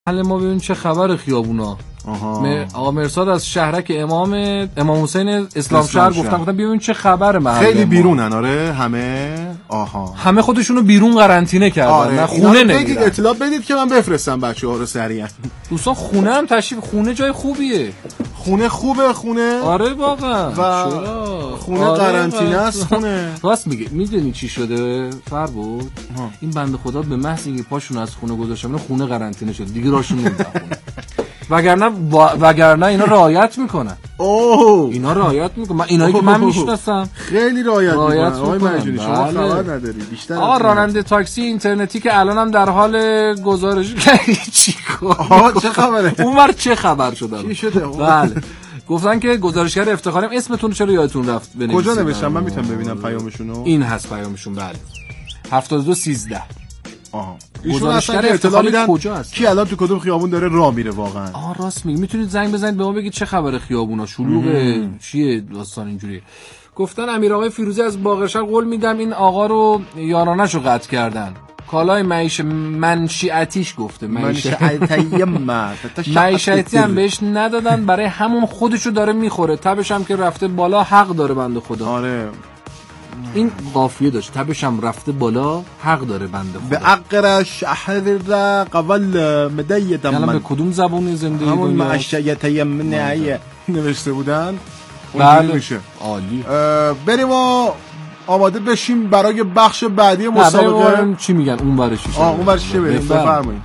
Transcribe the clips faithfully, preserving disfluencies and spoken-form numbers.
حالا ما ببین چه خبر خیابونا. آها. آقا مرساد از شهرک امام امام حسین اسلام شهر گفتن گفتن ببین چه خبر محله. خیلی بیرونن آره همه. آها. همه خودشونو بیرون قرنطینه کردن. آره. نه خونه نمیرن. بگید اطلاع بدید که من بفرستم بچه‌ها رو سریعا. دوستان خونه هم تشریف خونه جای خوبیه. خونه خوبه خونه. آره واقعا. و خونه آره قرنطینه است خونه. راست میگه. میدونی چی شده فربود؟ این بنده خدا به محض اینکه پاشون از خونه گذاشتن خونه قرنطینه شد. دیگه راشون نمیره خونه. وگرنه وگرنه اینا رعایت میکنن. اوه اینا رعایت میکنن. من اینایی که من میشناسم خیلی رعایت میکنن. آقای مجنی شما خبر نداری بیشتر. آقا راننده تاکسی اینترنتی که الانم در حال گزارش چیکار؟ آها چه خبره؟ اونور چه خبر شده؟ چی شده؟ بله. گفتن که گزارشگر افتخاریم اسمتون چرا یادتون رفت بنویسید. کجا نوشتم من میتونم ببینم پیامشونو؟ این هست پیامشون بله. هفتاد و دو سیزده. آها ایشون اصلا اطلاع میدن کجاست کی الان تو کدوم خیابون داره راه میره واقعا. آها راست میگی. میتونید زنگ بزنید به ما بگید چه خبره خیابونا شلوغه چیه داستان اینجوری. گفتن امیر آقای فیروزی از باقرشهر قول میدم این آقا رو یارانه‌شو قطع کردن. کالای معیش منشیاتیش گفته منشیاتی معیشتی هم بهش ندادن برای همون خودشو داره میخوره. تبش هم که رفته بالا حق داره بنده خدا. آره این قافیه داشت تبش هم رفته بالا حق داره بنده خدا. به عقر شهر قبل مدید من به کدوم زبون زندگی همون معیشتی منعیه نوشته بودن. بله میشه عالی. بریم و آماده بشیم برای بخش بعدی مسابقه. چی میگن اون برش آه اون برش بریم بفرمایید.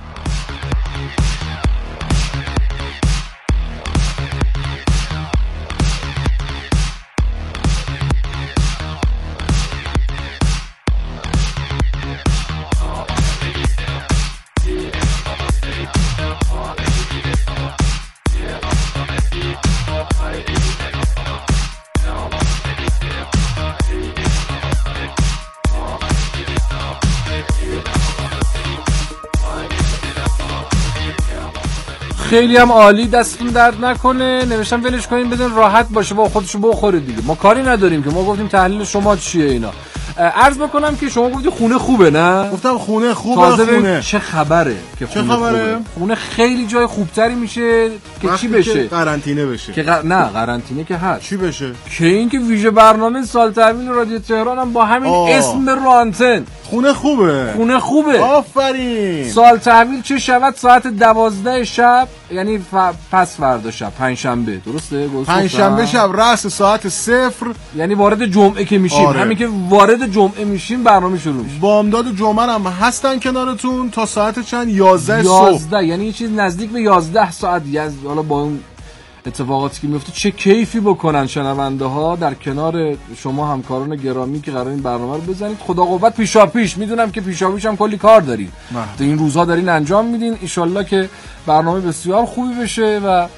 خیلی هم عالی دستتون درد نکنه. نوشتم ولش کنین بدین راحت باشه با خودشو بخوره دیگه. ما کاری نداریم که ما گفتیم تحلیل شما چیه اینا. عرض بکنم که شما گفتید خونه خوبه نه؟ گفتم خونه خوبه خونه. چه خبره که چه خبره؟ خوبه. خونه خیلی جای خوبتری میشه که چی بشه؟ قرنطینه بشه. که ق... نه قرنطینه که هست. چی بشه؟ که اینکه ویژه برنامه سال تحویل رادیو تهران هم با همین آه. اسم رو آنتن خونه خوبه. خونه خوبه. آفرین. سال تحویل چه شود ساعت دوازده شب یعنی ف... پس فردا شب پنجشنبه درسته؟ پنجشنبه شب رأس ساعت صفر یعنی وارد جمعه که میشیم. آره. همین که وارد جمعه میشیم برنامه شروع میشه. بامداد جمعه هم هستن کنارتون تا ساعت چند یازده صبح. یازده یعنی یه چیز نزدیک به یازده ساعت. حالا با اون اتفاقاتی که میفته چه کیفی بکنن شنونده ها در کنار شما همکاران گرامی که قرار این برنامه رو بزنید. خدا قوت پیشا پیش. میدونم که پیشا پیش هم کلی کار دارین تو این روزها دارین انجام میدین. ان شاءالله که برنامه بسیار خوبی بشه و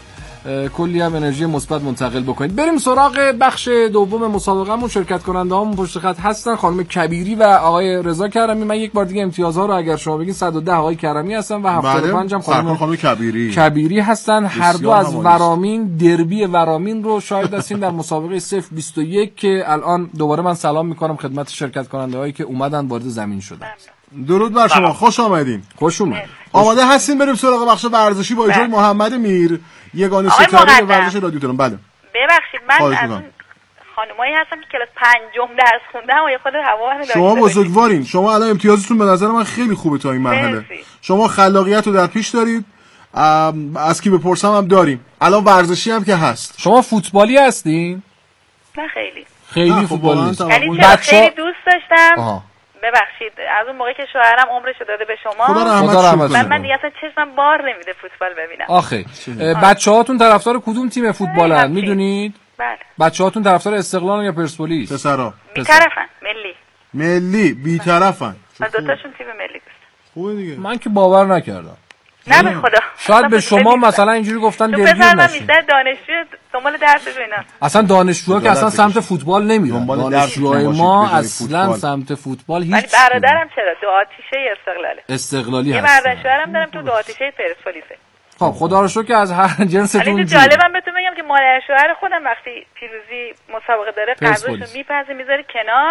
کلی هم انرژی مثبت منتقل بکنید. بریم سراغ بخش دوم مسابقهمون. شرکت کننده هامون پشت خط هستن خانم کبیری و آقای رضا کرمی. من یک بار دیگه امتیازها رو اگر شما بگین صد و ده آقای کرمی هستن و هفتاد و پنج هم خانم خانم کبیری کبیری هستن. هر دو از ورامین دربی ورامین رو شاهد هستین در مسابقه صفر بیست و یک که الان دوباره من سلام میکنم خدمت شرکت کننده هایی که اومدن وارد زمین شدن. درود بر شما. خوش آمدین. خوش اومد. آماده هستین بریم سراغ بخش ورزشی با اجازه محمد میر یگانه ستاره ورزش رادیو تهران. بله ببخشید من از اون خانمایی هستم که کلاس پنجم درس خوندم و یه خود هوا هم شما بزرگوارین. شما الان امتیازتون به نظر من خیلی خوبه تا این مرحله. شما خلاقیت رو در پیش دارید. از کی بپرسم هم داریم. الان ورزشی هم که هست. شما فوتبالی هستین؟ نه خیلی. خیلی فوتبالی نیست. یعنی خیلی دوست داشتم. آها. ببخشید از اون موقعی که شوهرم عمرشو داده به شما خدا رحمتش کنه. من دیگه اصلا چشمم بار نمیده فوتبال ببینم. آخه بچه‌هاتون طرفدار کدوم تیم فوتبالن میدونید؟ بله. بچه‌هاتون طرفدار استقلال یا پرسپولیس؟ پسرا بی‌طرفن. ملی. ملی بی‌طرفن. من دو تاشون تیم ملی دوست. خوبه دیگه. من که باور نکردم. نه به خدا. شاید به شما مثلا اینجوری گفتن دلگیر نشین. من بیشتر دانشجو دنبال درس و اینا. اصلا دانشجوها که اصلا سمت فوتبال نمیرن. دانشجوهای ما اصلا سمت فوتبال هیچ. ولی برادرم چرا دو آتیشه استقلاله. استقلالی هست. یه مردن شوهرم دارم تو دو آتیشه پرسپولیسه. خب خدا رو شکر که از هر جنستون. ولی جالبم بهتون بگم که مادر شوهر خودم وقتی پیروزی مسابقه داره قضاشو میپزه میذاره کنار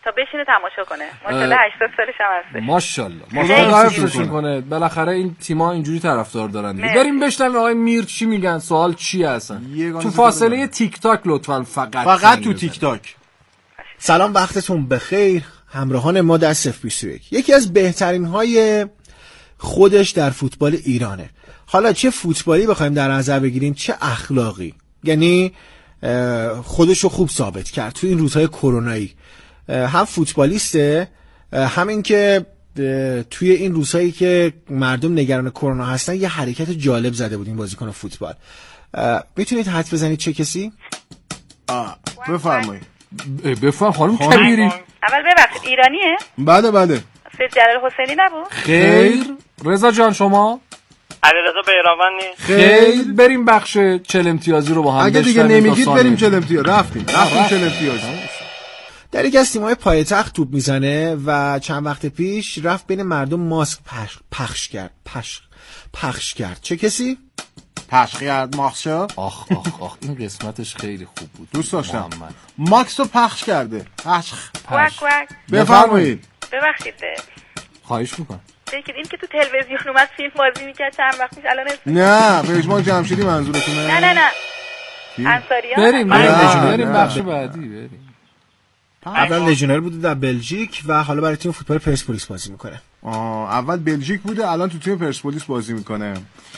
تا بشینه تماشا کنه. ماشاءالله هشتاد سالش هم هست. ماشاءالله. ماشاءالله حفظشون کنه. بالاخره این تیم‌ها اینجوری طرفدار دارن. بریم بشنویم آقای میر چی میگن. سوال چیه اصلا؟ تو فاصله تیک تاک لطفاً فقط فقط تو تیک تاک. سلام، وقتتون بخیر همراهان ما در صفر بیست و یک. یکی از بهترین های خودش در فوتبال ایرانه. حالا چه فوتبالی بخوایم در نظر بگیریم چه اخلاقی، یعنی خودشو خوب ثابت کرد تو این روزهای کرونایی. هم فوتبالیسته، هم این که توی این روزهایی که مردم نگران کرونا هستن یه حرکت جالب زده بود این بازیکن فوتبال. میتونید حدس بزنید چه کسی؟ آه بفرمایید. بفرم خانم کبیری. اول ببخشید ایرانیه؟ بله بله. سید جلال حسینی نبود؟ خیر. رضا جان شما؟ علیرضا بیراونی. خیر. بریم بخش چهل امتیازی رو با هم اگه دیگه نمیگید بریم چهل امتیاز. رفتیم رفتیم چهل امتیاز. در یک از تیم‌های پایتخت توپ میزنه و چند وقت پیش رفت بین مردم ماسک پخش, پخش کرد پخش پخش کرد. چه کسی؟ پخش کرد ماسک. آخ آخ آخ این قسمتش خیلی خوب بود. دوست داشتم. ماکس رو پخش کرده. پخش. پخش. بفرمایید. ببخشید. خواهش میکنم. دیگه این که تو تلویزیون اومد فیلم بازی میکرد چند وقت پیش الان اسم نه پژمان جمشیدی منظورتونه؟ نه نه نه انصاریان. بریم بریم بخش بعدی بریم. اول لژیونر بوده در بلژیک و حالا برای تیم فوتبال پرسپولیس بازی میکنه. آه اول بلژیک بوده الان تو تیم پرسپولیس بازی میکنه.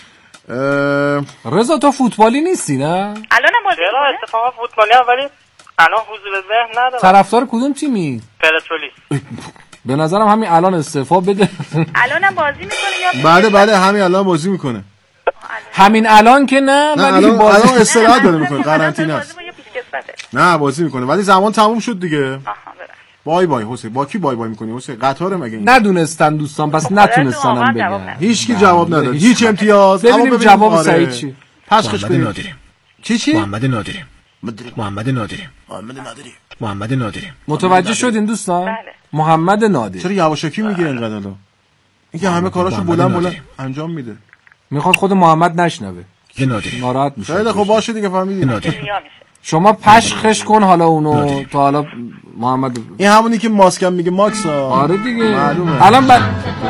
رضا تو فوتبالی نیستی نه؟ الانم بازی چرا اتفاقا فوتبالی ولی الان حضور ذهن ندارم. طرفدار کدوم تیمی؟ پرسپولیس. به نظرم همین الان استعفا بده. الانم بازی میکنه یا بله بله همین الان بازی میکنه. همین الان که نه ولی الان بازی الان استراحت داره میکنه قرنطینه است. نه بازی میکنه ولی زمان تموم شد دیگه. بای بای حسین با کی بای بای میکنی حسین؟ قطاره مگه این؟ ندونستن دوستان پس نتونستنم بگن. هیچ کی جواب نداد. هیچ امتیاز. اما ببینیم جواب سعید چی. پخشش کنیم. چی چی؟ محمد نادری. محمد نادری. محمد نادری. محمد نادری. متوجه شدین دوستان؟ بله. محمد نادری. چرا یواشکی میگه اینقدر الان؟ اینکه همه کاراشو بلند بلند انجام میده. میخواد خود محمد نشنوه. یه نادری. ناراحت میشه. خیلی خب باشه دیگه فهمیدین. شما پشخش کن حالا اونو تا حالا محمد. این همونی که ماسکم میگه ماکس. آره دیگه معلومه. الان بر...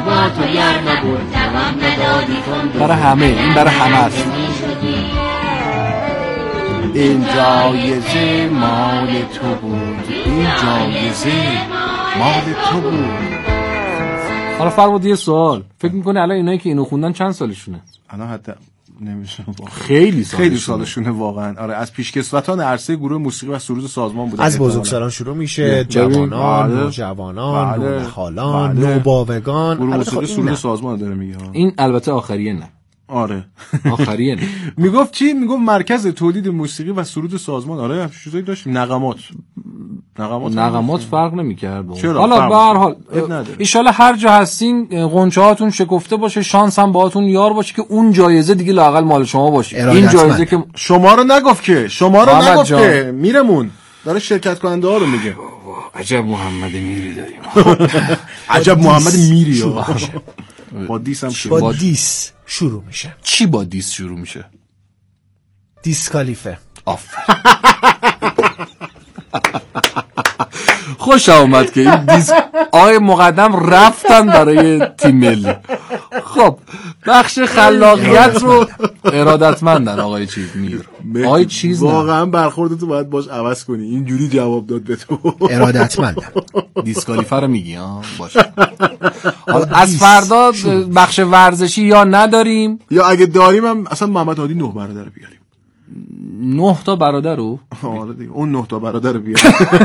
برای همه این برای همه است. این جایزه مال تو بود، این جایزه مال تو بود. حالا فرمود یه سوال فکر میکنه الان اینایی که اینو خوندن چند سالشونه؟ الان حتی نمیشه خیلی سالشونه. خیلی سالشونه واقعا. آره از پیشکسوتان عرصه گروه موسیقی و سرود سازمان بودن. از بزرگسالان شروع میشه، جوانان، نوجوانان، نوخالان، نوباوگان. گروه موسیقی سرود سازمان داره میگه. این البته آخریه نه. آره آخریه نه. میگفت چی؟ میگفت مرکز تولید موسیقی و سرود سازمان. آره چیزایی داشتیم. نغمات نغمات نغمات فرق نمی‌کرد. حالا به هر حال ان شاءالله هر جا هستین قنچه هاتون شکفته باشه، شانس هم باهاتون یار باشه که اون جایزه دیگه لااقل مال شما باشه. این جایزه که شما رو نگفت که شما رو نگفت که میرمون داره شرکت کننده ها رو میگه. عجب محمد میری داریم. عجب محمد میری. با دیس هم شروع با دیس شروع میشه. چی با دیس شروع میشه؟ دیسکالیفه. آفرین. خوش آمد که این دیس آقای مقدم رفتن برای تیم ملی. خب بخش خلاقیت رو ارادتمندن آقای چیز میر. آقای چیز واقعا برخوردتو باید باش عوض کنی. اینجوری جواب داد به تو. ارادتمندم. دیسکالیفر رو میگی ها باشه. حالا از فردا بخش ورزشی یا نداریم یا اگه داریم هم اصلا محمد هادی نه برادر بیاریم. نه تا برادر رو آره دیگه اون نه تا برادر بیار.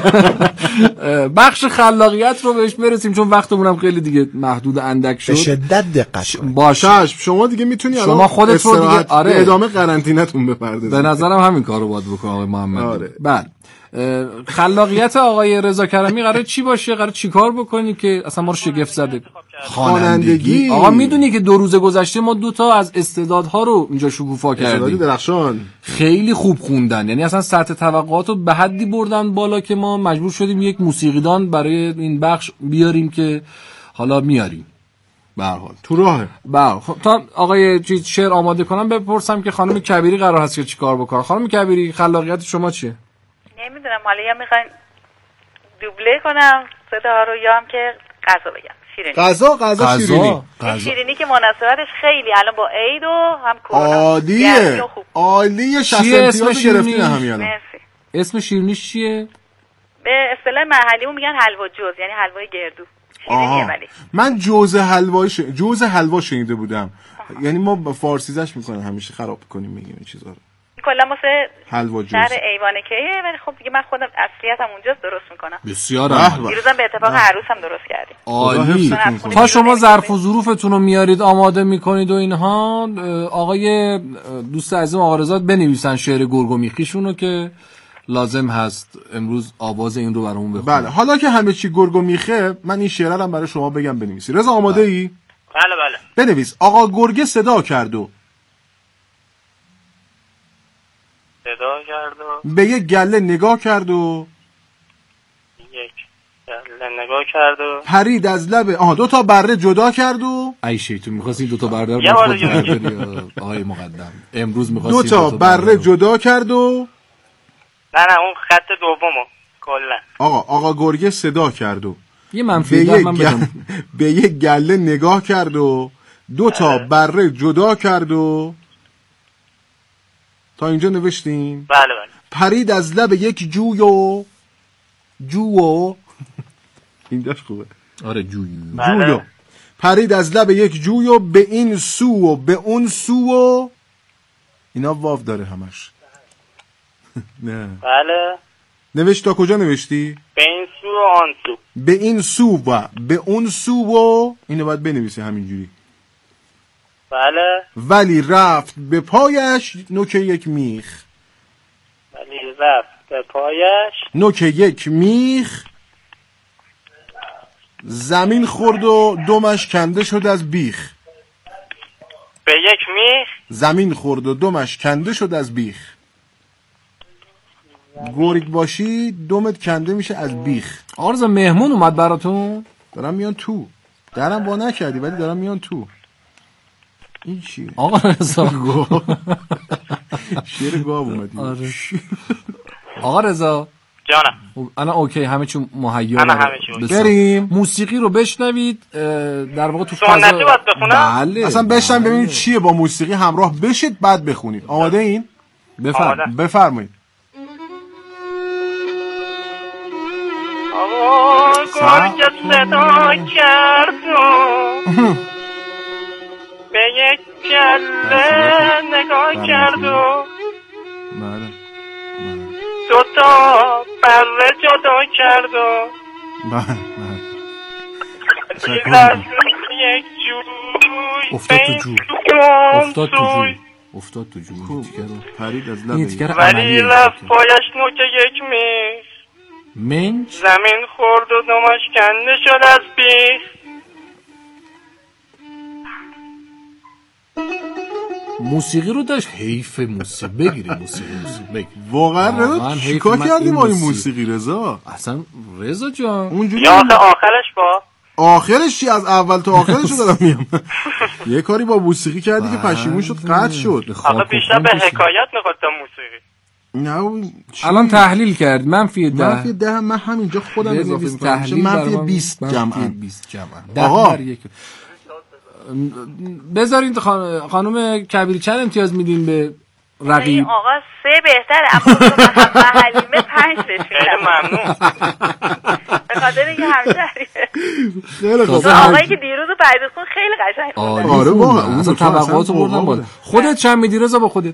بخش خلاقیت رو بهش برسیم چون وقتمون هم خیلی دیگه محدود اندک شد. به شدت دقت کنید. باشه شما دیگه میتونی الان شما خودت رو دیگه آره ادامه قرنطینه‌تون بپردازید. به نظرم همین کارو باید بکنه آقای محمد. آره. بله خلاقیت آقای رضا کرمی قراره چی باشه؟ قراره چیکار بکنی که اصلا ما رو شگفت زده؟ خوانندگی. آقا میدونی که دو روز گذشته ما دو تا از استعدادها رو اینجا شکوفا کردیم. استعداد درخشان خیلی خوب خوندن، یعنی اصلا سطح توقعات رو به حدی بردن بالا که ما مجبور شدیم یک موسیقیدان برای این بخش بیاریم که حالا میاریم. به هر حال تو راهه. بله خب تا آقای چیز شعر آماده کنم بپرسم که خانم کبیری قرار هست که چیکار بکنه. خانم کبیری خلاقیت شما چیه؟ نمیدونم حالا یا میخواین دوبله کنم صدا رو یا هم که غذا بگم. شیرینی. غذا غذا شیرینی. شیرینی که مناسبتش خیلی الان با عید و هم کرونا. عالیه. عالیه. شصت امتیاز گرفتین همین الان. اسم شیرینیش چیه؟ به اصطلاح محلیمون میگن حلوا جوز، یعنی حلوای گردو. شیرینیه ولی. من جوز حلوایی ش... جوز حلوا شنیده بودم. آها. یعنی ما فارسیزش میکنن همیشه خراب میکنیم میگیم این چیزا رو. کلا واسه حلوا جوز. شهر ایوانکیه ولی خب دیگه من خودم اصلیتم اونجاست درست میکنم. بسیار عالی. دیروزم به اتفاق عروسم درست کردیم. عالی. تا شما ظرف و ظروفتون رو میارید آماده میکنید و اینها، آقای دوست عزیزم آقا رضا بنویسن شعر گرگ و میخیشون رو که لازم هست امروز آواز این رو برامون بخونه. بله حالا که همه چی گرگ و میخه من این شعر رو برای شما بگم بنویسی. رضا آماده ای؟ بله بله. بنویس. آقا گرگ صدا کرد و صدا کرد و به یک گله نگاه کرد و یک گله نگاه کرد و پرید از لب آها دو تا بره جدا کرد و ای شیطون می‌خواستی دو تا بره رو خود برداری آقای مقدم امروز می‌خواستی دو تا بره جدا کرد و نه نه اون خط دومو کلا آقا آقا گرگ صدا کرد و یه منفی در من بدم به یک گله نگاه کرد و دو تا بره جدا کرد و تا اینجا نوشتین؟ بله بله. پرید از لب یک جوی و جو این داشت خوبه. آره جوی بله. جویو پرید از لب یک جویو به این سو و به اون سو و اینا واو داره همش. نه بله. نوشت تا کجا نوشتی؟ به این سو و آن سو. به این سو و به اون سو و اینو باید بنویسی همینجوری. بله. ولی رفت به پایش نوک یک میخ. ولی رفت به پایش نوک یک میخ. زمین خورد و دمش کنده شد از بیخ. به یک میخ. زمین خورد و دمش کنده شد از بیخ. گرگ باشی دمت کنده میشه از بیخ. آقا رضا مهمون اومد براتون؟ دارم میان تو. درم با نکردی ولی دارم میان تو. این چیه؟ آقا رضا گو شیر گاو اومدی. آره. آقا رضا جانم الان اوکی همه چی مهیا بریم موسیقی رو بشنوید در واقع تو فضا باید بخونم بله اصلا بشنوید ببینید چیه با موسیقی همراه بشید بعد بخونید. آماده این؟ بفرمایید بفرمایید. آقا گرگ صدا کرد به یک گله نگاه کرد و دو تا بره جدا کرد و یک جوی افتاد تو جو افتاد تو جو افتاد تو جو پرید از لبه ولی رفت پایش نوک یک میخ منج زمین خورد و دمش کنده شد از بیخ. موسیقی رو داشت حیف موسیقی بگیری موسیقی موسیقی بگیر واقعا رضا چیکار کردیم با این موسیقی رضا؟ اصلا رضا جان اونجوری یا آخرش با آخرش چی از اول تا آخرش رو دارم میام. یه کاری با موسیقی کردی که پشیمون شد قطع شد. آخه بیشتر به حکایت میخواد تا موسیقی. نه الان تحلیل کرد منفی ده منفی ده من همینجا خودم اضافه میکنم منفی بیست جمعا بیست جمعا آقا بذارین خانم کبیری چند امتیاز میدین به رقیب؟ آقا سه بهتره اما محلیمه پنج بشید. ممنون. به خاطر اینکه همشهریه. خیلی خوب. آقایی که دیروز و پریدخون خیلی قشنگ خوندن. آره واقعا اون اصلا طبقاتو بردن بالا. خودت چند میدی رضا با خودت؟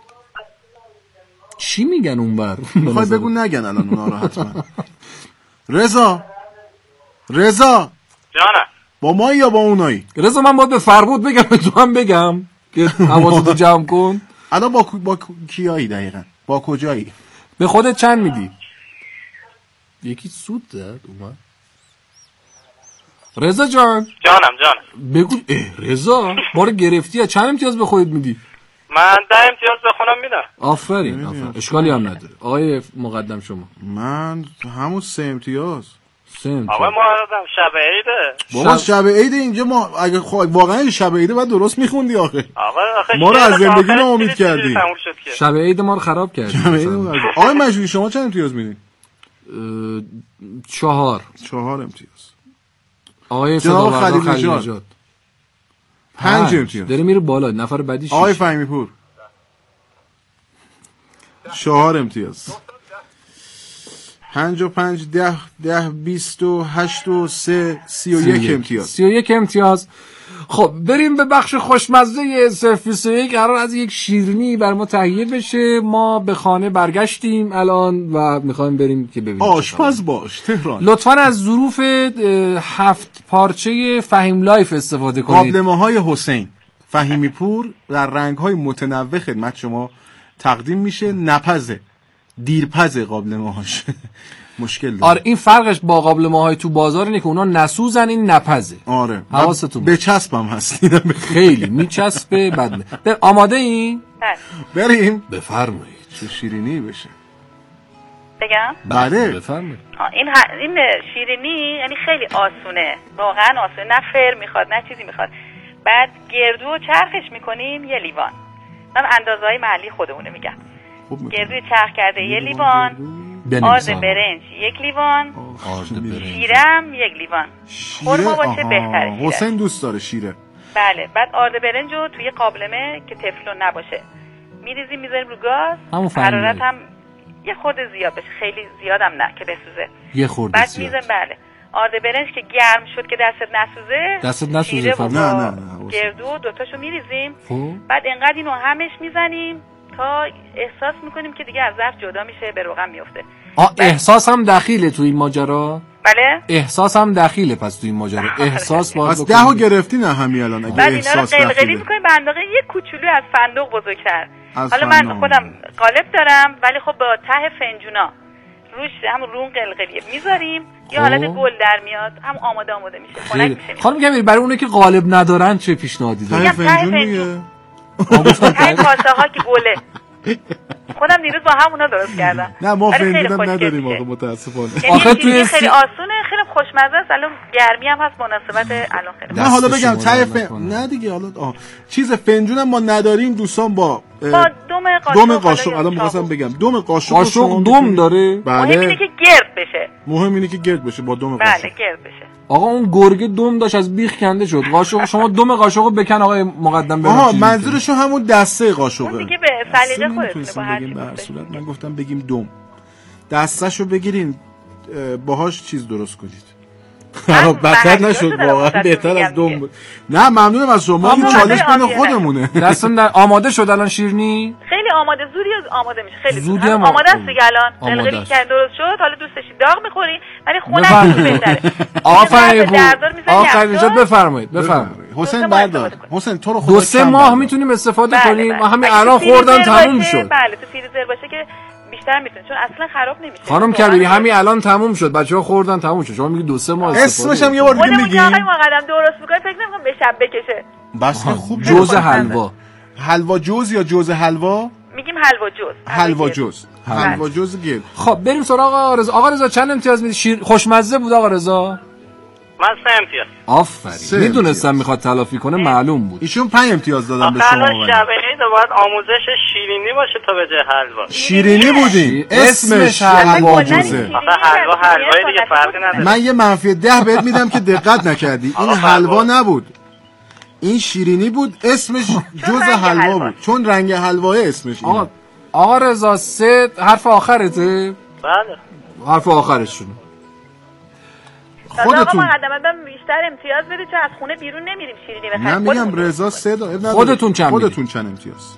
چی میگن اونور؟ میخوای بگو نگن الان اونا رو حتما. رضا رضا جانم با ما یا با اونایی؟ رضا من باید به فربود بگم تو هم بگم که حواستو جمع کن. الان با با کیایی دقیقاً؟ با کجایی؟ به خودت چند میدی؟ یکی سود داد اومد. رضا جان جانم جانم بگو. اه رضا بار گرفتی چند امتیاز به خودت میدی؟ من ده امتیاز بخونم میدم. آفرین آفرین اشکالی هم نداره. آقای مقدم شما؟ من همون سه امتیاز. سه امتیاز. آقا ما شب عیده. بابا شب عید اینجا ما اگه خواهد واقعا شب عیده بعد درست میخوندی آخه. آقا آخه ما رو از زندگی ناامید کردی. شب عید ما رو خراب کردی. آقای مجوری شما چند امتیاز میدین؟ چهار چهار امتیاز. آقای جناب خلیل خلیل نژاد پنج امتیاز. داره میره بالا. نفر بعدی شش. آقای فهمی پور چهار امتیاز. پنج و پنج ده ده بیست و هشت و سه سی و یک امتیاز. سی و یک امتیاز. خب بریم به بخش خوشمزه صرف یک. قرار از یک شیرینی بر ما تهیه بشه. ما به خانه برگشتیم الان و میخوایم بریم که ببینیم آشپز باش تهران. لطفاً از ظروف هفت پارچه فهیم لایف استفاده کنید. قابلمه‌های حسین فهیمی پور در رنگ‌های متنوع خدمت شما تقدیم میشه. نپزه دیرپزه قابلمه‌هاش مشکل داره. آره این فرقش با قابلمه‌های تو بازار اینه که اونا نسوزن، این نپزه. آره حواستون به چسبم هست. خیلی میچسبه بدله. آماده این؟ بریم بفرمایید. چه شیرینی بشه. بگم؟ بله بفرمایید. این ه... این شیرینی یعنی خیلی آسونه، واقعا آسونه، نه فر میخواد نه چیزی میخواد. بعد گردو و چرخش میکنیم یه لیوان. من اندازه‌های محلی خودمونه میگم. گردو چرخ کرده یه لیوان، آرد برنج یک لیوان، شیرم یک لیوان. خرما باشه بهتره. حسین دوست داره شیره. بله. بعد آرد برنج رو توی قابلمه که تفلون نباشه میریزیم میذاریم رو گاز. حرارت هم یه خورده زیاد بشه، خیلی زیادم نه که بسوزه. یه خورده بعد زیاد. میذاریم بله. آرد برنج که گرم شد که دستت نسوزه، دستت نسوزه فقط نه نه نه گردو دوتاشو میریزیم. خب بعد انقدر اینو همش میزنیم تا احساس میکنیم که دیگه از ظرف جدا میشه، به روغن میفته. آه احساس هم دخیله تو این ماجرا. بله احساس هم دخیله پس تو این ماجرا. احساس باید از دهو گرفتی نه همین الان اگه بعد اینا رو احساس قلقلی دخیله. میکنیم به اندازه یک کوچولو از فندق بزرگتر. از حالا فندق. من خودم قالب دارم ولی خب با ته فنجونا روش همون رون قلقلیه میذاریم. یه حالت گل در میاد، هم آماده آماده میشه، خنک میشه. خانم کبیر برای اونه که قالب ندارن چه پیشنهادی ته دارید؟ فنجون دیگه. ته کاسه ها که گله. خودم دیروز با همونا درست کردم. نه ما ولی خیلی فنجون خوشگل نداریم میشه. آخه متاسفانه. یعنی آخه یه توی چیزی سی- خیلی آسونه، خیلی خوشمزه است. الان گرمی هم هست مناسبت الان خیلی. نه حالا دست بگم شما ته در فن... نکنه. نه دیگه حالا آه. چیز فنجون هم ما نداریم دوستان. با اه، با دوم قاشق. دوم قاشق الان می‌خواستم بگم دوم قاشق رو قاشق شما دوم می‌تونید- داره؟ مهم اینه بله که گرد بشه. مهم اینه که گرد بشه با دوم قاشق. بله گرد بشه. آقا اون گرگه دوم داشت از بیخ کنده شد. قاشق شما دوم قاشق رو بکن آقای مقدم. بریم آها چیزی منظورشون همون دسته قاشقه. اون دیگه به سلیقه اصلا خودتونه، نمی‌تونستیم با هر بگیم چی به هر دوست صورت. داشتید. من گفتم بگیم دوم دستشو بگیرین اه، باهاش چیز درست کنید. من بدتر بحث نشد دارم واقعا واسهتون بهتر میگم از دوم دیگه. بود. نه ممنونم از شما. این آماده چالش بین آبیه خودمونه. دستم در آماده شد الان شیرینی. خیلی آماده، زودی آماده میشه، خیلی زود. زودی هم آماده است آماده. دیگه الان. آماده قلقلی است. کرد درست شد. حالا دوست داشتید داغ می‌خورین ولی خنک بفرمایید. بهتره. آقا یه ضربه فهمی دردار می‌زنی آقا یخچال. خلیل بفرمایید بفرمایید. حسین دو سه ماه بردار استفاده کنید. حسین تو رو خدا دو سه کم ماه بردار. میتونیم استفاده بله، کنیم. بله. ما همین اگه الان تو فریزر خوردن تموم باشه، شد. بله تو فریزر باشه که بیشتر میتونه، چون اصلا خراب نمیشه. خانم واقعا کبیری خیلی- همین الان تموم شد. بچه‌ها خوردن تموم شد. شما میگی دو سه ماه استفاده. اسمش هم یه بار دیگه خودمون که میگیم. آقای مقدم درست می‌کنه فکر نمی‌کنم به شب بکشه. بس که خوب جوز جوز حلوا. حلوا جوز یا جوز حلوا. میگیم حلوا جوز. حلوا گرد. جوز بله. حلوا جوز گل. خب بریم سراغ آقا رضا. آقا رضا چند امتیاز میدی؟ شیر خوشمزه بود آقا رضا. من سه امتیاز. آفرین. سه میدونستم امتیاز. میخواد تلافی کنه معلوم بود. ایشون پنج امتیاز دادن به آخه شما. الان ولی. شب عید باید آموزش شیرینی باشه تا به جای حلوا. شیرینی بودیم اسمش اسمش حلوا حلوا کلاً جوزه. شیرینی آخه حلوا در حلوای دیگه سنتی فرقی بود. نداره. من یه منفی ده بهت میدم که دقت نکردی. این آقا حلوا حلوا. نبود. این شیرینی بود اسمش جوز رنگ حلوا حلوا. بود چون رنگ حلواه اسمش اینه. آقا آقا رضا سه حرف آخرته. بله. حرف آخرشونه. خودتون آقا خودتون مقدم من بیشتر امتیاز بده چون از خونه بیرون نمیریم شیرینی بخریم. من میگم خودمون رضا سه دا اب نداره. خودتون چند میدی؟ خودتون چند امتیاز.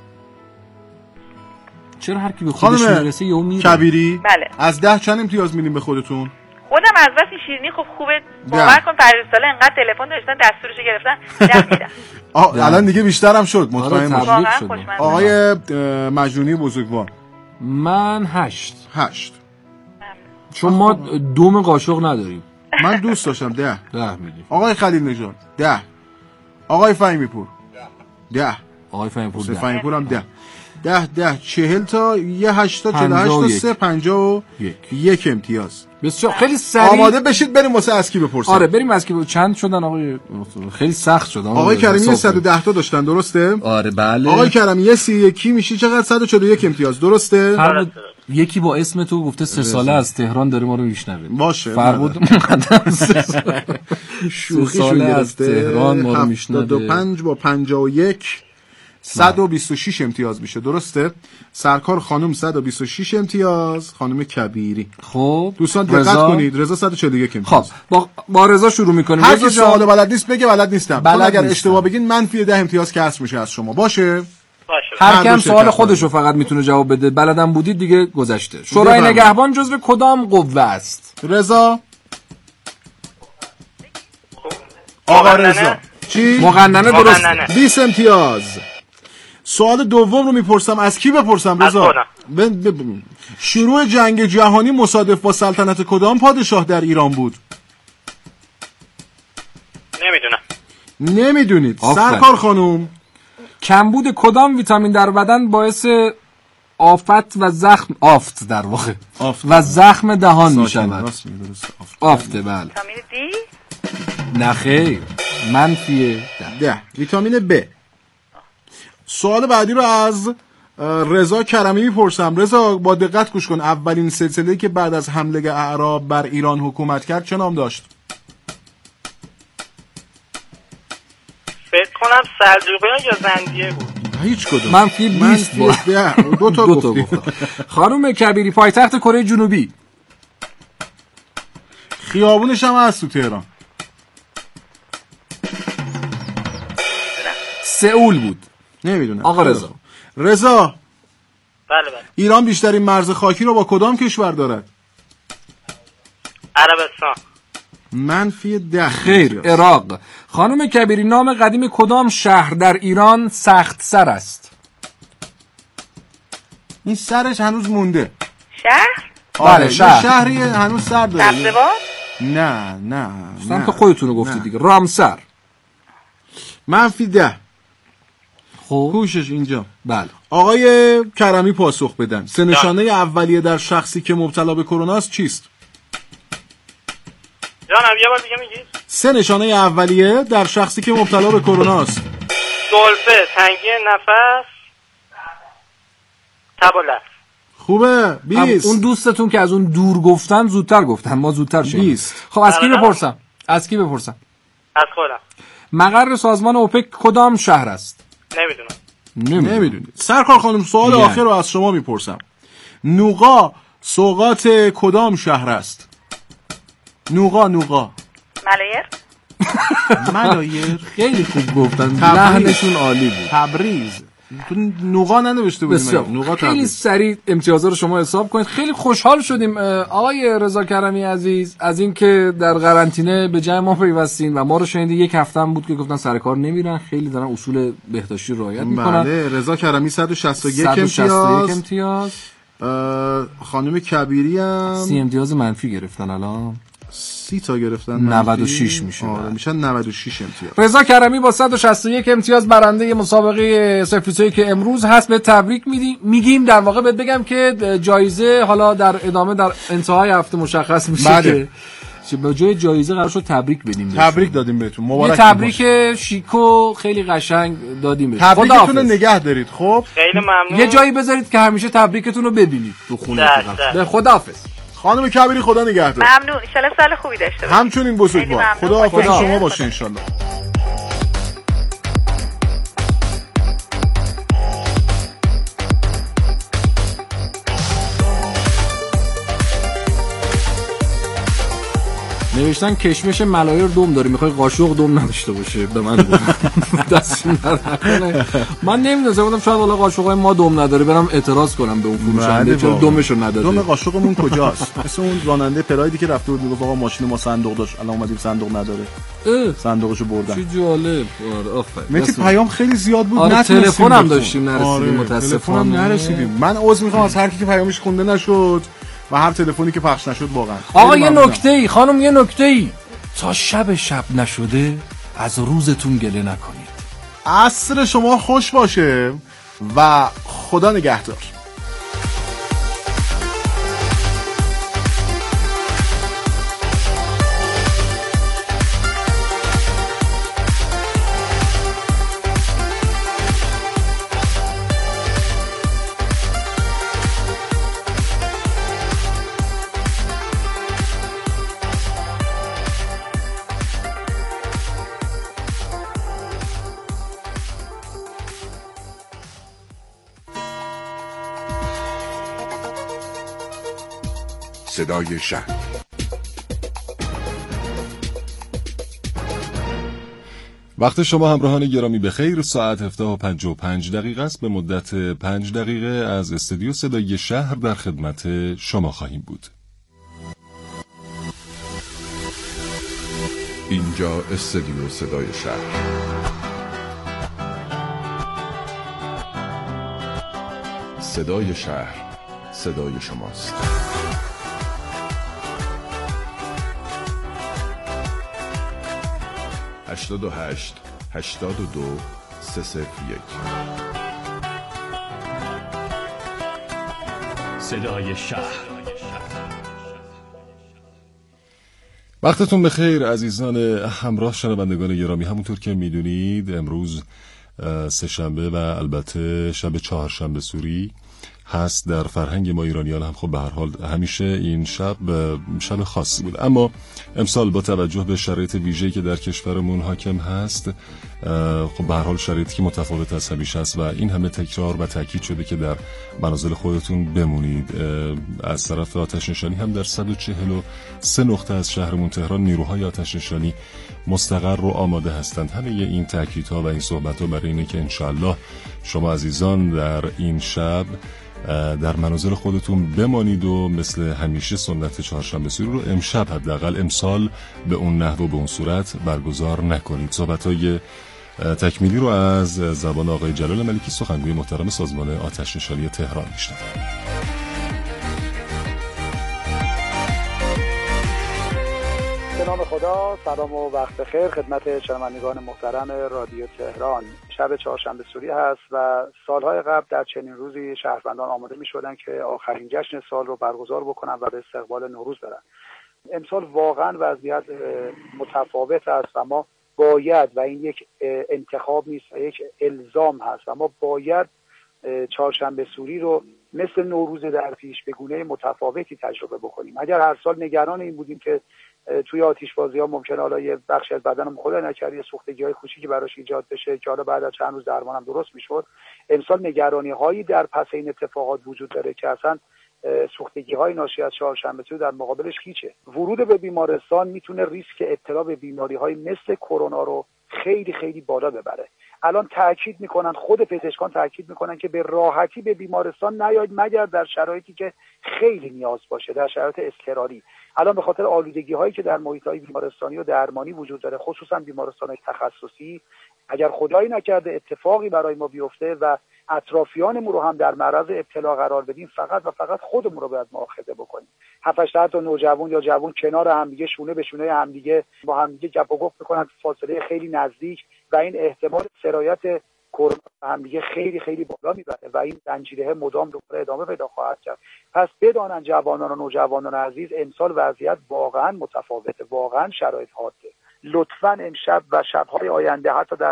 چرا هر کی به خودش خانم میرسه یهو میره؟ کبیری بله. از ده چند امتیاز میدیم به خودتون؟ خودم از بس این شیرینی خب خوبه. باور کن پریز ساله انقدر تلفن داشتن دستورشو گرفتن ده میدن. آه الان دیگه بیشترم شد مطمئن آره، باش. تبلیغ واقعا شده. خوشمزه. آقای اه، مجنونی بزرگوار من هشت. هشت. چون ما دوم قاشق نداریم. من دوست داشتم ده. ده میدیم. آقای خلیل نژاد ده. آقای فهیمی پور ده. آقای فهیم‌پور حسین فهیم‌پور هم ده ده ده چهل تا یه هشتا چهل و هشت پنجاه و تا یک. سه پنجاه و یک امتیاز. بسیار خیلی سریع آماده بشید بریم واسه اسکی بپرسیم. آره بریم اسکی بپرسیم. چند شدن آقای خیلی سخت شد آقای کریمی صد و ده تا داشتن درسته؟ آره بله. آقای کریمی یه سی یکی میشه چقدر؟ صد و چهل و یک امتیاز درسته؟ فرمود یکی با اسم تو گفته سه ساله از تهران داره ما رو میشنوه. باشه. فرمود مقدم سه ساله شوخیشون از تهران ما رو میشنوه. هفتاد و پنج با پنجاه و یک صد و بیست و شش امتیاز میشه درسته؟ سرکار خانم صد و بیست و شش امتیاز، خانم کبیری. خب دوستان دقت رضا. کنید رضا صد و چهل و یک امتیاز. خب با با رضا شروع میکنیم. هر رضا کی جان سوال بلد نیست بگه بلد نیستم. بلد چون اگر نیستم. اشتباه بگین منفی ده امتیاز کسر میشه از شما. باشه؟ باشه. هر هر کم دو سوال شرکت خودش رو فقط میتونه جواب بده. بلدم بودید دیگه گذشته. شورای بفرمایید. نگهبان جزو کدام قوه است؟ رضا آقا مقننه؟ رضا چی؟ مقننه درست. مقننه. بیست امتیاز. سوال دوم رو میپرسم از کی بپرسم از رضا؟ خودم. ب- ب- ب- شروع جنگ جهانی مصادف با سلطنت کدام پادشاه در ایران بود؟ نمیدونم. نمیدونید. آفرین. سرکار خانوم کمبود کدام ویتامین در بدن باعث آفت و زخم آفت در واقع آفت. و زخم دهان می ساکن. شود؟ راست میگی، درسته. آفت. آفته بله. ویتامین دی. نه خیر منفیه ده. ده ویتامین ب. سوال بعدی رو از اه، رضا کرمی میپرسم. رضا با دقت گوش کن. اولین سلسله‌ای که بعد از حمله اعراب بر ایران حکومت کرد چه نام داشت؟ فکر کنم سلجوقیان یا زندیه بود. هیچ کدوم. منفی بیست منفی ده. دو تا دو تا گفتی. گفتم. خانم کبیری پایتخت کره جنوبی خیابونش هم هست تو تهران. سئول بود. نمیدونم. آقا رضا. رضا بله بله. ایران بیشترین مرز خاکی رو با کدام کشور دارد؟ عربستان. منفی ده. خیر عراق. خانم کبیری نام قدیم کدام شهر در ایران سخت سر است؟ این سرش هنوز مونده. شهر. بله، آره، شهر. یه شهری هنوز سر داره. سبزوار. نه نه سم نه. که خودتون رو گفتید دیگه. رامسر. منفی ده. خب کوشش اینجا. بله. آقای کرمی پاسخ بدن. سه نشانه اولیه در شخصی که مبتلا به کرونا است چیست؟ جانم یه بار دیگه میگی؟ سه نشانه اولیه در شخصی که مبتلا به کرونا است. سلفه، تنگی نفس، تب و لرز. خوبه. بیست. اون دوستتون که از اون دور گفتن زودتر گفتن ما زودتر شدیم. بیست. خب از کی آره. بپرسم؟ از کی بپرسم؟ از خودم. مقر سازمان اوپک کدام شهر است؟ نمیدونم. نمیدونید. سرکار خانم سوال یعنی. آخر رو از شما میپرسم. نوقا سوغات کدام شهر است؟ نوقا نوقا ملایر. ملایر. خیلی خوب گفتن. تبریز. لحنشون عالی بود. تبریز. تو نوقا ننوشته بودیم. بسیار نوقا خیلی تبریز. سریع امتیازها رو شما حساب کنید. خیلی خوشحال شدیم آقای رضا کرمی عزیز از اینکه در قرنطینه به جای ما پیوستین و ما رو شنیدین. یک هفته هم بود که گفتن سر کار نمیرن، خیلی دارن اصول بهداشتی رو رعایت میکنن. بله. رضا کرمی صد و شصت و یک صد و شصت و یک امتیاز. امتیاز. اه، خانم کبیری هم سی امتیاز منفی گرفتن الان. سی تا گرفتن. نود و منفی. شش میشه. آره میشن نود و شش امتیاز. رضا کرمی با صد و شصت و یک امتیاز برنده مسابقه صفر که امروز هست. به تبریک میگیم. در واقع بهت بگم که جایزه حالا در ادامه در انتهای هفته مشخص میشه. بله. که به جای جایزه قرار شد تبریک بدیم بهشون. تبریک دادیم بهتون. یه مبارک تبریک شیکو خیلی قشنگ دادیم بهتون. تبریکتون رو خداحافظ. نگه دارید. خب خیلی ممنون. یه جایی بذارید که همیشه تبریکتون رو ببینید تو خونه. ده، فقط. ده. به خداحافظ. خانم کبیری خدا نگهدار. ممنون. ان شاء الله سال خوبی داشته باشید. همچنین بزرگوار. خیلی ممنون. خدا حافظ خدا. شما باشه ان شاء الله. نوشتن کشمش ملایر دوم داره، میخوای قاشق دوم نداشته باشه. به من گفت دستشون در نکنه. من نمیدونم، گفتم شاید والا قاشقای ما دوم نداره، برم اعتراض کنم به اون فروشنده چرا دومشو نداره. دوم قاشقمون کجاست؟ مثل اون راننده پرایدی که رفته بود میگفت آقا ماشین ما صندوق داشت، الان اومدیم صندوق نداره. اه. صندوقشو بردن. چه جالب. آره آفرین. متی پیام خیلی زیاد بود. آره نتونستیم تلفن هم بخون. داشتیم نرسیدیم. آره، متاسفانه تلفن هم نرسیدیم. من عذر میخوام از هر کی که پیامش خونده نشد و هر تلفنی که پخش نشد واقعا. آقا یه نکته ای خانم، یه نکته ای تا شب شب نشده از روزتون گله نکنید. عصر شما خوش باشه و خدا نگهدار. صدای شهر. وقت شما همراهان گرامی بخیر. ساعت هفده و پنجاه و پنج دقیقه است. به مدت پنج دقیقه از استودیو صدای شهر در خدمت شما خواهیم بود. اینجا استودیو صدای شهر. صدای شهر، صدای شماست. هشتاد و هشت هشتاد و دو سه صفر یک. صدای شهر. وقتتون بخیر عزیزان همراه شنوندگان گرامی. همونطور که میدونید امروز سه شنبه و البته شب چهارشنبه سوری هست. در فرهنگ ما ایرانیان هم خب به هر حال همیشه این شب شب خاصی بود، اما امسال با توجه به شرایط ویژه‌ای که در کشورمون حاکم هست، خب به هر حال شرایطی که متفاوت از همیشه است و این همه تکرار و تاکید شده که در منازل خودتون بمونید. از طرف آتش نشانی هم در صد و چهل و سه نقطه از شهرمون تهران نیروهای آتش نشانی مستقر و آماده هستند. همه این تاکیدها و این صحبت‌ها برای اینه که انشالله شما عزیزان در این شب در منازل خودتون بمانید و مثل همیشه سنت چهارشنبه سوری رو امشب حداقل امسال به اون نحو و به اون صورت برگزار نکنید. صحبت‌های تکمیلی رو از زبان آقای جلال ملکی سخنگوی محترم سازمان آتش نشانی تهران میشنوید. به نام خدا، سلام و وقت بخیر خدمت شنوندگان محترم رادیو تهران. شب چهارشنبه سوری هست و سالهای قبل در چنین روزی شهروندان آماده می شدن که آخرین جشن سال رو برگزار بکنن و به استقبال نوروز برن. امسال واقعا وضعیت متفاوت است و ما باید، و این یک انتخاب نیست و یک الزام هست، و ما باید چهارشنبه سوری رو مثل نوروز در پیش به گونه متفاوتی تجربه بکنیم. اگر هر سال نگران این بودیم که توی آتش‌بازی‌ها ممکنه حالا یه بخشی از بدنم خدا نکرده یه سوختگی‌های کوچیکی براش ایجاد بشه که حالا بعد از چند روز درمانم درست میشد، امسال نگرانی‌هایی در پس این اتفاقات وجود داره که اصلا سوختگی‌های ناشی از چهارشنبه سوری در مقابلش هیچه. ورود به بیمارستان میتونه ریسک ابتلا به بیماری‌های مثل کرونا رو خیلی خیلی بالا ببره. الان تاکید میکنن، خود پزشکان تاکید میکنن که به راحتی به بیمارستان نیاید مگر در شرایطی که خیلی نیاز باشه، در شرایط اضطراری. الان به خاطر آلودگی هایی که در محیط‌های بیمارستانی و درمانی وجود داره، خصوصا بیمارستان‌های تخصصی، اگر خدایی نکرده اتفاقی برای ما بیفته و اطرافیانمون رو هم در معرض ابتلا قرار بدیم، فقط و فقط خودمون رو باید مؤاخذه بکنیم. هفت هشت تا نوجوان یا جوان کنار همدیگه، شونه به شونه همدیگه با همدیگه گپ و گفت میکنن، فاصله خیلی نزدیک، و این احتمال سرایت کرونا همدیگه خیلی خیلی بالا میبره و این زنجیره مدام دوباره ادامه پیدا خواهد کرد. پس بدانن جوانان و نوجوانان عزیز، امسال وضعیت واقعا متفاوته، واقعا شرایط حاده. لطفاً امشب و شب‌های آینده، حتی در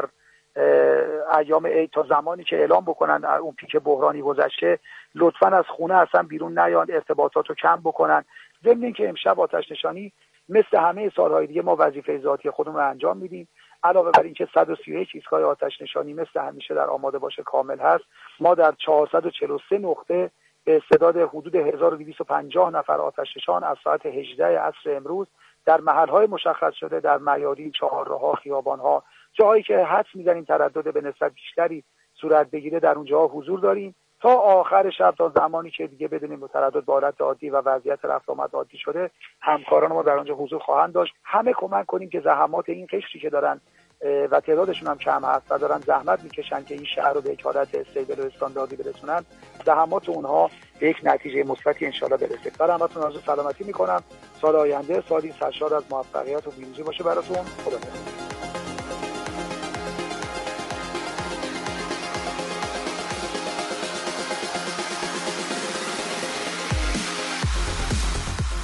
ایام عید تا زمانی که اعلام بکنن اون پیک بحرانی گذشته، لطفاً از خونه اصلا بیرون نیان، ارتباطات رو کم بکنن. ضمن اینکه امشب آتش نشانی مثل همه سالهای دیگه ما وظیفه ذاتی خودمون رو انجام میدیم. علاوه بر اینکه صد و سی و یک ایستگاه آتش نشانی مثل همیشه در آماده باشه کامل هست، ما در چهارصد و چهل و سه نقطه به استعداد حدود هزار و دویست و پنجاه نفر آتش نشان از ساعت هجده عصر امروز در محل‌های مشخص شده، در میادین، چهارراه‌ها، خیابان‌ها، جاهایی که حدس می‌زنیم تردد به نسبت بیشتری صورت بگیره، در اونجاها حضور داریم تا آخر شب، تا زمانی که دیگه بدونیم تردد به حالت عادی و وضعیت رفت آمد عادی شده، همکاران ما در اونجا حضور خواهند داشت. همه کمک کنیم که زحمات این قشری که دارن و تعدادشون هم کم هست و دارن زحمت میکشن که این شهر رو به یک حالت استیبل و استانداردی برسونن، زحمات اونها به یک نتیجه مثبتی ان شاءالله برسه. برای همتون آرزوی سلامتی میکنم. سال آینده سالی سرشار از موفقیت و پیروزی باشه براتون. خدا نگهدار.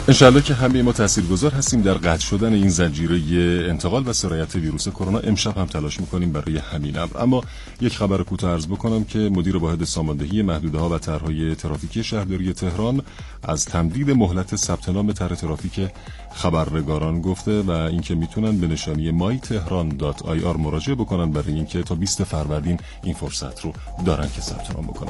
انشالله که همه ما تاثیرگذار هستیم در قطع شدن این زنجیره انتقال و سرایت ویروس کرونا. امشب هم تلاش میکنیم برای همین امر. اما یک خبر کوتاه عرض بکنم که مدیر واحد ساماندهی محدوده‌ها و طرح‌های ترافیکی شهرداری تهران از تمدید مهلت ثبت نام طرح ترافیک خبرنگاران گفته و اینکه میتونن به نشانی مای تهران دات آی آر مراجعه بکنن برای اینکه تا بیست فروردین این فرصت رو دارن که ثبت نام بکنن.